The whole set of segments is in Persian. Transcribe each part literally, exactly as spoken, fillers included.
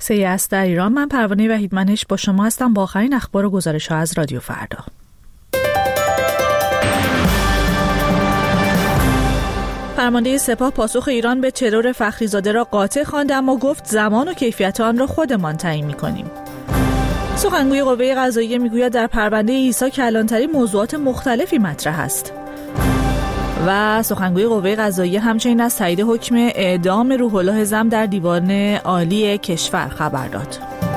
سی است در ایران. من پروانه وحیدمنش با شما هستم با آخرین اخبار و گزارش‌ها از رادیو فردا. فرمانده سپاه پاسخ ایران به ترور فخریزاده را قاطع خواند، اما گفت زمان و کیفیت آن را خودمان تعیین می‌کنیم. سخنگوی قوه قضاییه میگوید در پرونده عیسی کلانتری موضوعات مختلفی مطرح است. و سخنگوی قوه قضاییه همچنین از تایید حکم اعدام روح الله زم در دیوان عالی کشور خبر داد.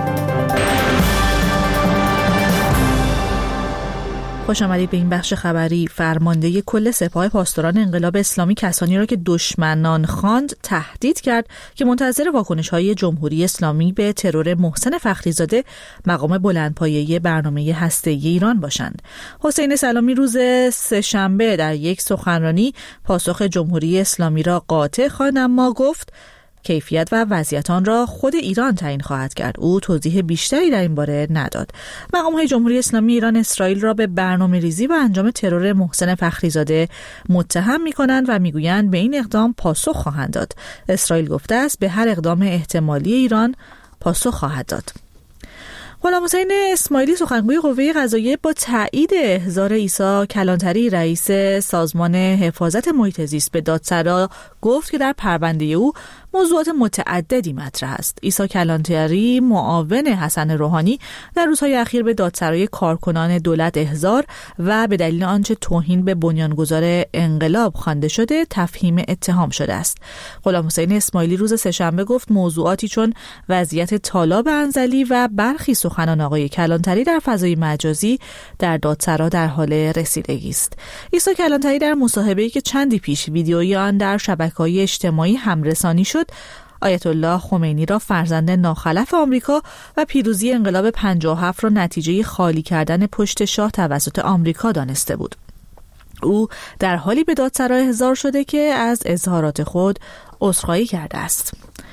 خوش آمدید به این بخش خبری. فرمانده کل سپاه پاسداران انقلاب اسلامی کسانی را که دشمنان خواند تهدید کرد که منتظر واکنش‌های جمهوری اسلامی به ترور محسن فخریزاده مقام بلندپایه‌ای برنامه هسته‌ای ایران باشند. حسین سلامی روز سه‌شنبه در یک سخنرانی پاسخ جمهوری اسلامی را قاطع خواند، اما گفت کیفیت و وضعیت آن را خود ایران تعیین خواهد کرد. او توضیح بیشتری در این باره نداد. مقام‌های جمهوری اسلامی ایران اسرائیل را به برنامه‌ریزی و انجام ترور محسن فخریزاده متهم می‌کنند و می‌گویند به این اقدام پاسخ خواهند داد. اسرائیل گفته است به هر اقدام احتمالی ایران پاسخ خواهد داد. غلام حسین اسماعیلی سخنگوی قوه قضاییه با تایید احضار عیسی کلانتری رئیس سازمان حفاظت محیط زیست به دادسرا گفت که در پرونده او موضوعات متعددی مطرح است. عیسی کلانتری معاون حسن روحانی در روزهای اخیر به دادسرای کارکنان دولت احضار و به دلیل آنچه توهین به بنیانگذار انقلاب خوانده شده تفهیم اتهام شده است. غلام حسین اسماعیلی روز سه‌شنبه گفت موضوعاتی چون وضعیت طالاب انزلی و برخی سخنان آقای کلانتری در فضای مجازی در دادسرا در حال رسیدگی است. عیسی کلانتری در مصاحبه‌ای که چندی پیش ویدیویی آن در شبکه‌های اجتماعی همرسانی شد، آیت الله خمینی را فرزند ناخلف آمریکا و پیروزی انقلاب پنجاه و هفت را نتیجه خالی کردن پشت شاه توسط آمریکا دانسته بود. او در حالی به دادسرا احضار شده که از اظهارات خود عذرخواهی کرده است.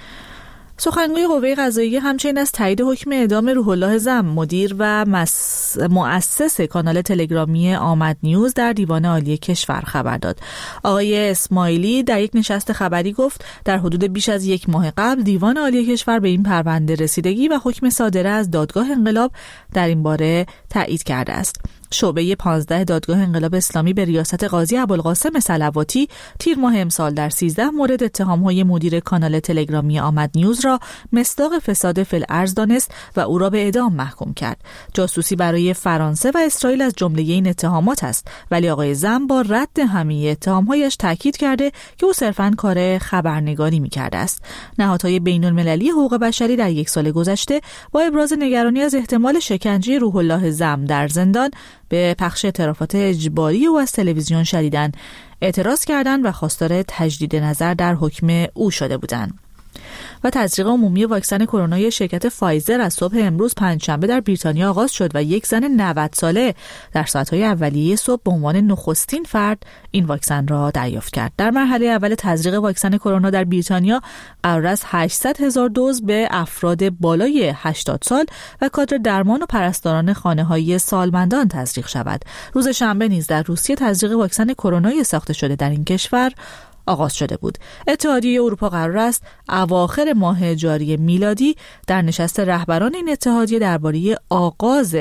سخنگوی قوه قضاییه همچنین از تایید حکم اعدام روح الله زم مدیر و مس... مؤسس کانال تلگرامی آمد نیوز در دیوان عالی کشور خبر داد. آقای اسماعیلی در یک نشست خبری گفت در حدود بیش از یک ماه قبل دیوان عالی کشور به این پرونده رسیدگی و حکم صادره از دادگاه انقلاب در این باره تایید کرده است. شعبه پانزده دادگاه انقلاب اسلامی به ریاست قاضی ابوالقاسم صلواتی تیر ماه امسال در سیزده مورد اتهام‌های مدیر کانال تلگرامی آمد نیوز را مصداق فساد فی الارض دانست و او را به اعدام محکوم کرد. جاسوسی برای فرانسه و اسرائیل از جمله این اتهامات است، ولی آقای زم با رد همه اتهام‌هایش تاکید کرده که او صرفاً کار خبرنگاری می‌کرده است. نهادهای بین‌المللی حقوق بشری در یک سال گذشته با ابراز نگرانی از احتمال شکنجه روح الله زم در زندان به پخش اعترافات اجباری او از تلویزیون شدیداً اعتراض کردند و خواستار تجدید نظر در حکم او شده بودند. و تزریق عمومی واکسن کرونا شرکت فایزر از صبح امروز پنجشنبه در بریتانیا آغاز شد و یک زن نود ساله در ساعت‌های اولیه صبح به عنوان نخستین فرد این واکسن را دریافت کرد. در مرحله اول تزریق واکسن کرونا در بریتانیا قرار است هشتصد هزار دوز به افراد بالای هشتاد سال و کادر درمان و پرستاران خانه‌های سالمندان تزریق شود. روز شنبه نیز در روسیه تزریق واکسن کرونا ساخته شده در این کشور آغاز شده بود. اتحادیه اروپا قرار است اواخر ماه جاری میلادی در نشست رهبران این اتحادیه درباره آغاز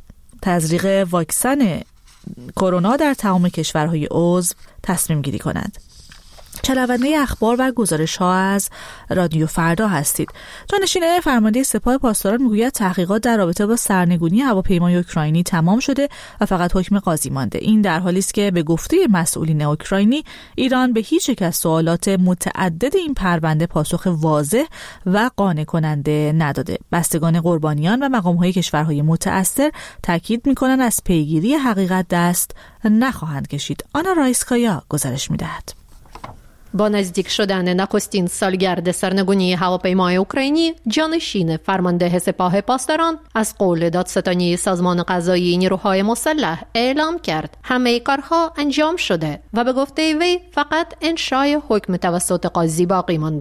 تزریق واکسن کرونا در تمام کشورهای عضو تصمیم گیری کند. شنونده اخبار و گزارش ها از رادیو فردا هستید. جانشین فرمانده سپاه پاسداران میگوید تحقیقات در رابطه با سرنگونی هواپیمای اوکراینی تمام شده و فقط حکم قاضی مانده. این در حالی است که به گفته مسئولین اوکراینی ایران به هیچ یک از سوالات متعدد این پرونده پاسخ واضح و قانع کننده نداده. بستگان قربانیان و مقام‌های کشورهای متأثر تاکید می‌کنند از پیگیری حقیقت دست نخواهند کشید. آنا رایسکایا گزارش می‌دهد. با نزدیک شدن نخستین سالگرد سرنگونی هواپیمای اوکراینی، جانشین فرمانده سپاه پاسداران از قول دادستانی سازمان قضایی نیروهای مسلح اعلام کرد همه کارها انجام شده و به گفته وی فقط انشای حکم توسط قاضی باقی مانده.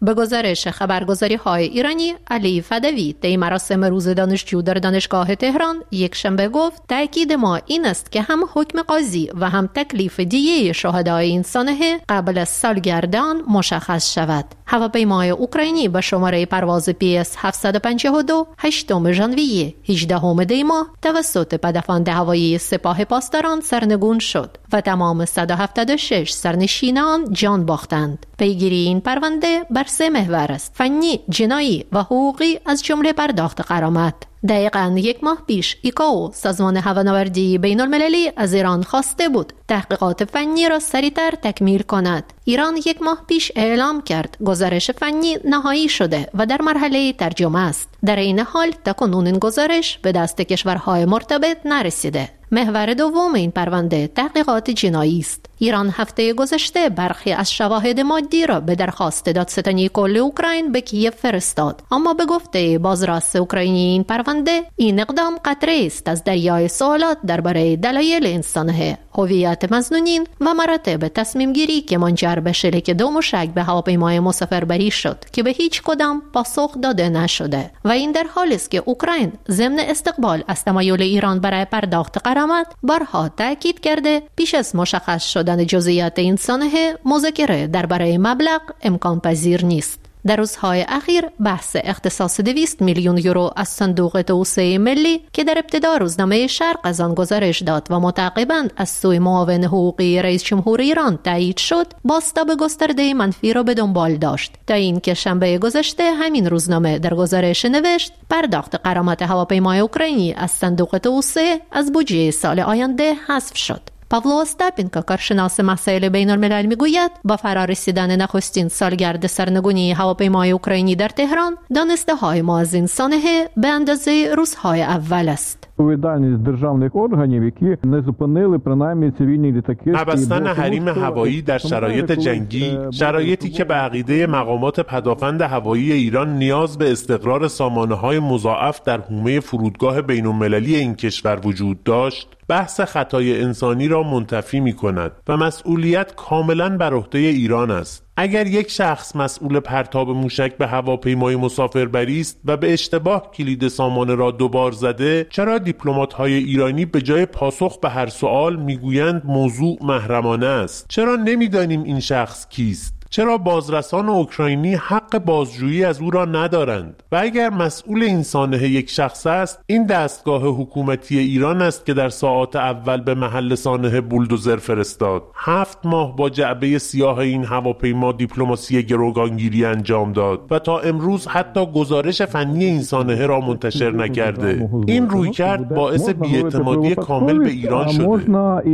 به گزارش خبرگزاری های ایرانی، علی فدوی در مراسم روز دانشجو در دانشگاه تهران یک شنبه گفت تأکید ما این است که هم حکم قاضی و هم تکلیف دیه شهدای این سانحه قبل از سالگرد آن مشخص شود. هواپیمای اوکراینی با شماره پرواز پی اس هفتصد و پنجاه و دو هشتم ژانویه هجدهم دی ماه توسط پدافند هوایی سپاه پاسداران سرنگون شد و تمام صد و هفتاد و شش سرنشین آن جان باختند. پیگیری این پرونده بر سه محور است: فنی، جنایی و حقوقی، از جمله پرداخت غرامت. دقیقاً یک ماه پیش ایکائو، سازمان هوانوردی بین المللی، از ایران خواسته بود تحقیقات فنی را سریعتر تکمیل کند. ایران یک ماه پیش اعلام کرد گزارش فنی نهایی شده و در مرحله ترجمه است. در این حال تاکنون این گزارش به دست کشورهای مرتبط نرسیده. محور دوم این پرونده تحقیقات جنایی است. ایران هفته گذشته برخی از شواهد مادی را به درخواست دادستانی کل اوکراین به کیف فرستاد، اما به گفته بازرس اوکراینی این پرونده این اقدام قطره است از دریای سوالات درباره دلایل این سانحه، هویت مظنونین و مراتب تصمیم گیری که منجر به شلیک دو موشک به هواپیمای مسافربری شد که به هیچ کدام پاسخ داده نشده. و این در حالی است که اوکراین ضمن استقبال از تمایل ایران برای پرداخت غرامت بارها تاکید کرده پیش از مشخص شدن جزئیات این سانحه مذاکره درباره مبلغ امکان پذیر نیست. در روزهای اخیر بحث اختصاص دویست میلیون یورو از صندوق توسعه ملی که در ابتدا روزنامه شرق از آن گزارش داد و متعاقباً از سوی معاون حقوقی رئیس جمهور ایران تایید شد، بازتاب گسترده منفی را به دنبال داشت تا اینکه شنبه گذشته همین روزنامه در گزارش نوشت پرداخت غرامت هواپیمای اوکراینی از صندوق توسعه از بودجه سال آینده حذف شد. پاولو استاپینکا، کارشناس مسائل بین الملل، میگوید با فرارسیدن نخستین سالگرد سرنگونی هواپیمای اوکراینی در تهران، دانسته های ما از این سانحه به اندازه روزهای اول است. відповідальність державних органів, які не зупинили принаймні цивільні літаки. نبستن حریم هوایی در شرایط جنگی، شرایطی که به عقیده مقامات پدافند هوایی ایران نیاز به استقرار سامانه‌های مضاعف در حومه فرودگاه بین‌المللی این کشور وجود داشت، بحث خطای انسانی را منتفی می‌کند و مسئولیت کاملاً بر عهده ایران است. اگر یک شخص مسئول پرتاب موشک به هواپیمای مسافربری است و به اشتباه کلید سامانه را دوبار زده، چرا دیپلمات‌های ایرانی به جای پاسخ به هر سوال میگویند موضوع محرمانه است؟ چرا نمی‌دانیم این شخص کیست؟ چرا بازرسان اوکراینی حق بازجویی از او را ندارند؟ و اگر مسئول این سانحه یک شخص است، این دستگاه حکومتی ایران است که در ساعات اول به محل سانحه بولدوزر فرستاد. هفت ماه با جعبه سیاه این هواپیما دیپلماسی گروگانگیری انجام داد و تا امروز حتی گزارش فنی این سانحه را منتشر نکرده. این رویکرد باعث بی‌اعتمادی کامل به ایران شده.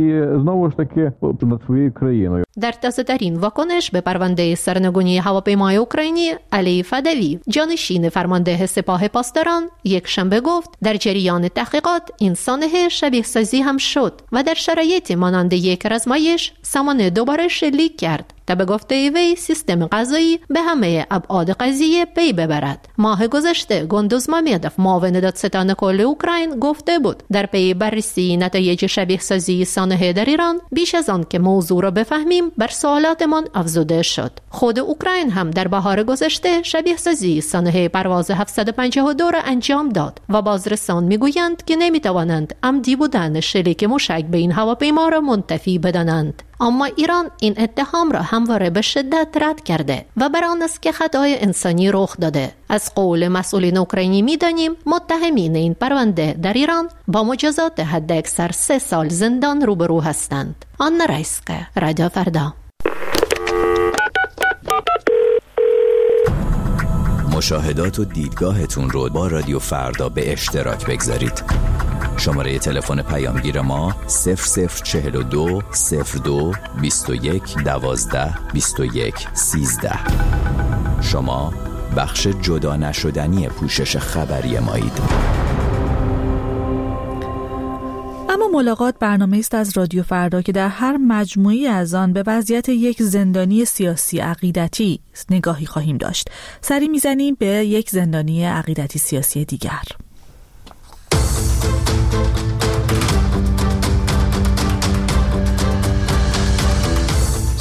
در تازه‌ترین واکنش به پرونده سرنگونی هواپیمای اوکراینی، علی فدوی، جانشین فرمانده سپاه پاسداران، یک شنبه گفت در جریان تحقیقات این سانحه شبیه سازی هم شد و در شرایط مانند یک آزمایش سامانه دوباره شلیک کرد تا به گفته وی سیستم قضایی به همه ابعاد قضیه پی ببرد. ماه گذشته گندوز مامدوف، معاون دادستان کل اوکراین، گفته بود در پی بررسی نتایج شبیه سازی سانحه در ایران، بیش از آن که موضوع را بفهمیم بر سوالاتمان افزوده شد. خود اوکراین هم در بهار گذشته شبیه سازی سانحه پرواز هفتصد و پنجاه و دو را انجام داد و بازرسان میگویند که نمیتوانند عمدی بودن شلیک موشک به این هواپیما را منتفی بدانند. اما ایران این اتهام را همواره به شدت رد کرده و بر آن است که خطای انسانی رخ داده. از قول مسئولین اوکراینی می‌دانیم متهمین این پرونده در ایران با مجازات حداکثر سه سال زندان روبرو هستند. آن رایسکه، رادیو فردا. مشاهدات و دیدگاهتون رو با رادیو فردا به اشتراک بگذارید. شماره تلفن پیامگیر ما صفر صفر چهل و دو صفر دو بیست و یک دوازده بیست و یک سیزده. شما بخش جدا نشدنی پوشش خبری مایید. اما ملاقات برنامه است از رادیو فردا که در هر مجموعی از آن به وضعیت یک زندانی سیاسی عقیدتی نگاهی خواهیم داشت. سری میزنیم به یک زندانی عقیدتی سیاسی دیگر.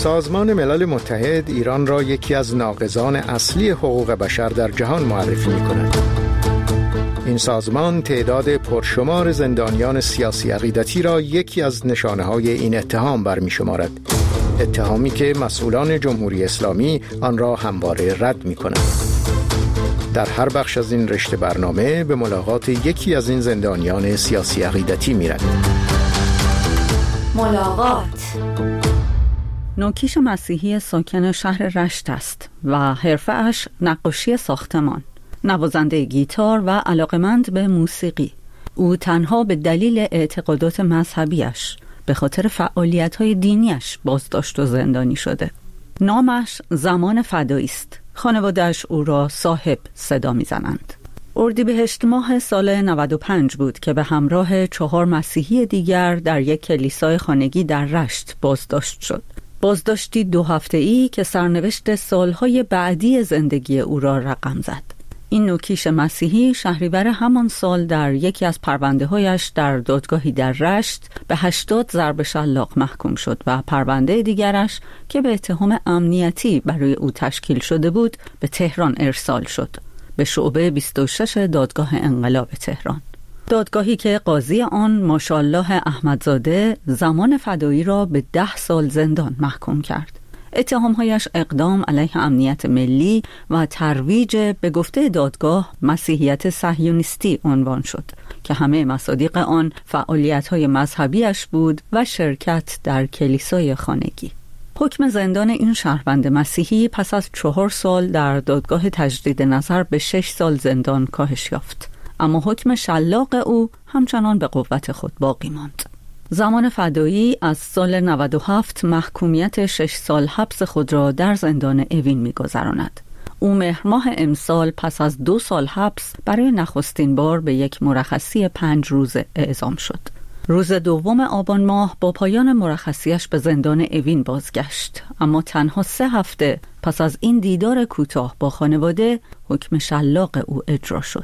سازمان ملل متحد ایران را یکی از ناقضان اصلی حقوق بشر در جهان معرفی می‌کند. این سازمان تعداد پرشمار زندانیان سیاسی عقیدتی را یکی از نشانه‌های این اتهام برمی‌شمارد. اتهامی که مسئولان جمهوری اسلامی آن را همواره رد می‌کنند. در هر بخش از این رشته برنامه به ملاقات یکی از این زندانیان سیاسی عقیدتی می‌رود. ملاقات. نوکیش مسیحی ساکن شهر رشت است و حرفه‌اش نقاشی ساختمان، نوازنده گیتار و علاقمند به موسیقی. او تنها به دلیل اعتقادات مذهبیش به خاطر فعالیت‌های دینیش بازداشت و زندانی شده. نامش زمان فدایی است. خانواده‌اش او را صاحب صدا می‌زنند. اردیبهشت ماه سال نود و پنج بود که به همراه چهار مسیحی دیگر در یک کلیسای خانگی در رشت بازداشت شد. بازداشتی دو هفته‌ای که سرنوشت سالهای بعدی زندگی او را رقم زد. این نوکیش مسیحی شهریور همان سال در یکی از پرونده‌هایش در دادگاهی در رشت به هشتاد ضرب شلاق محکوم شد و پرونده دیگرش که به اتهام امنیتی برای او تشکیل شده بود به تهران ارسال شد، به شعبه بیست و شش دادگاه انقلاب تهران. دادگاهی که قاضی آن ماشاءالله احمدزاده زمان فدایی را به ده سال زندان محکوم کرد. اتهامهایش اقدام علیه امنیت ملی و ترویج به گفته دادگاه مسیحیت صهیونیستی عنوان شد که همه مصادیق آن فعالیت‌های مذهبیش بود و شرکت در کلیسای خانگی. حکم زندان این شهروند مسیحی پس از چهار سال در دادگاه تجدید نظر به شش سال زندان کاهش یافت، اما حکم شلاق او همچنان به قوت خود باقی ماند. زمان فدایی از سال نود و هفت محکومیت شش سال حبس خود را در زندان اوین می‌گذراند. او مهر ماه امسال پس از دو سال حبس برای نخستین بار به یک مرخصی پنج روزه اعزام شد. روز دوم آبان ماه با پایان مرخصیش به زندان اوین بازگشت، اما تنها سه هفته پس از این دیدار کوتاه با خانواده حکم شلاق او اجرا شد.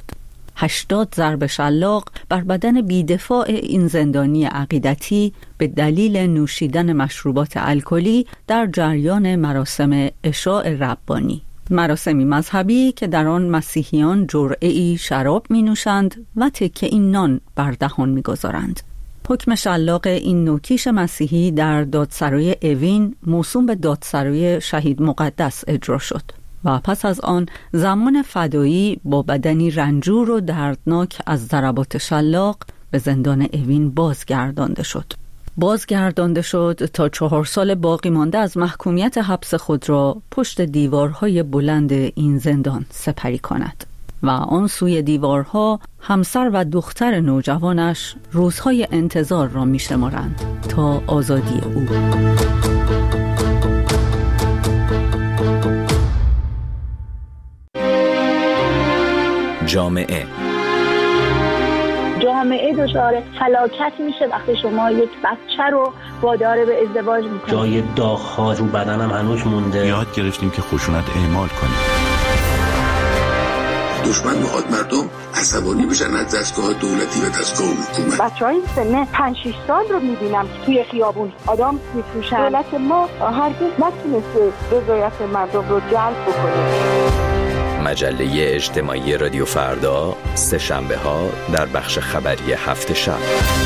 هشتاد ضرب شلاق بر بدن بی‌دفاع این زندانی عقیدتی به دلیل نوشیدن مشروبات الکلی در جریان مراسم عشاء ربانی، مراسمی مذهبی که در آن مسیحیان جرعه‌ای شراب می نوشند و تکه این نان بر دهان می گذارند. حکم شلاق این نوکیش مسیحی در دادسرای اوین موسوم به دادسرای شهید مقدس اجرا شد و پس از آن زمان فدایی با بدنی رنجور و دردناک از ضربات شلاق به زندان اوین بازگردانده شد. بازگردانده شد تا چهار سال باقی مانده از محکومیت حبس خود را پشت دیوارهای بلند این زندان سپری کند و آن سوی دیوارها همسر و دختر نوجوانش روزهای انتظار را می شمارند تا آزادی او. جامعه جامعه دچار فلاکت میشه وقتی شما یک بچه رو وادار به ازدواج میکنید. جای داغ‌ها رو بدنم هنوز مونده. یاد گرفتیم که خشونت اعمال کنیم. دشمن میخواد مردم عصبانی بشن از دستگاه دولتی و دستگاه حکومت. بچهای سن پنج شش سال رو میبینم توی خیابون آدم میفروشن. دولت ما هرگز نتونسته رضایت مردم رو جلب بکنه. مجله اجتماعی رادیو فردا سه شنبه ها در بخش خبری هفت شب.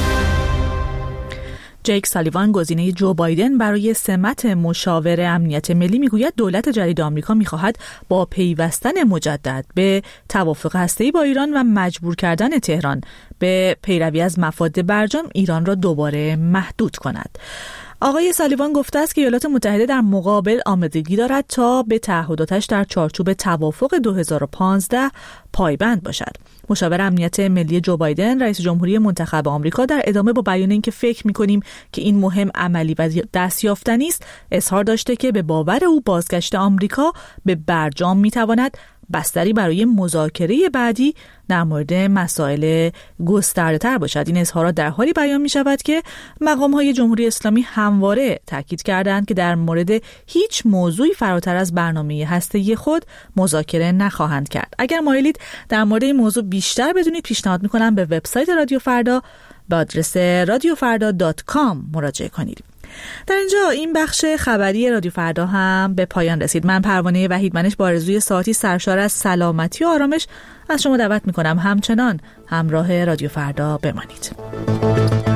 جیک سالیوان گزینه جو بایدن برای سمت مشاور امنیت ملی میگوید دولت جدید آمریکا میخواهد با پیوستن مجدد به توافق هسته‌ای با ایران و مجبور کردن تهران به پیروی از مفاد برجام ایران را دوباره محدود کند. آقای سالیوان گفته است که ایالات متحده در مقابل آمادگی دارد تا به تعهداتش در چارچوب توافق دو هزار و پانزده پایبند باشد. مشاور امنیت ملی جو بایدن، رئیس جمهوری منتخب آمریکا، در ادامه با بیان اینکه فکر می‌کنیم که این مهم عملی و دستیافتنی است، اظهار داشته که به باور او بازگشت آمریکا به برجام می‌تواند بستری برای مذاکره بعدی در مورد مسائل گسترده‌تر باشد. این اظهارات در حالی بیان می شود که مقام‌های جمهوری اسلامی همواره تاکید کردند که در مورد هیچ موضوعی فراتر از برنامه هسته‌ای خود مذاکره نخواهند کرد. اگر مایلید در مورد این موضوع بیشتر بدونید، پیشنهاد می‌کنم به وبسایت رادیو فردا به آدرس رادیو فردا دات کام مراجعه کنید. در اینجا این بخش خبری رادیو فردا هم به پایان رسید. من پروانه وحیدمنش با آرزوی ساعتی سرشار از سلامتی و آرامش از شما دعوت میکنم همچنان همراه رادیو فردا بمانید.